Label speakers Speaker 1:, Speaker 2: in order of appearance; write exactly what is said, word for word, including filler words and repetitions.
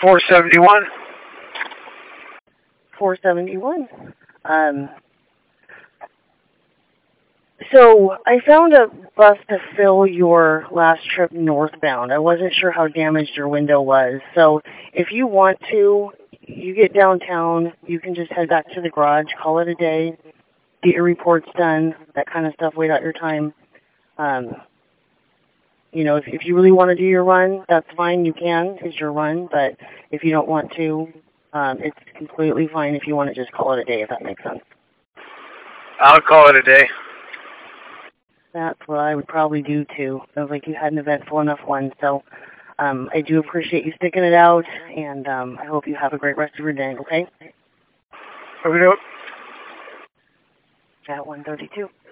Speaker 1: four seventy-one.
Speaker 2: four seventy-one. Um, so I found a bus to fill your last trip northbound. I wasn't sure how damaged your window was. So if you want to, you get downtown, you can just head back to the garage, call it a day, get your reports done, that kind of stuff, wait out your time. Um, you know, if, if you really want to do your run, that's fine, you can, it's your run, but if you don't want to, um, it's completely fine if you want to just call it a day, if that makes sense.
Speaker 1: I'll call it a day.
Speaker 2: That's what I would probably do, too. Sounds like you had an eventful enough one, so um, I do appreciate you sticking it out, and um, I hope you have a great rest of your day, okay?
Speaker 1: Over to
Speaker 2: At one thirty-two.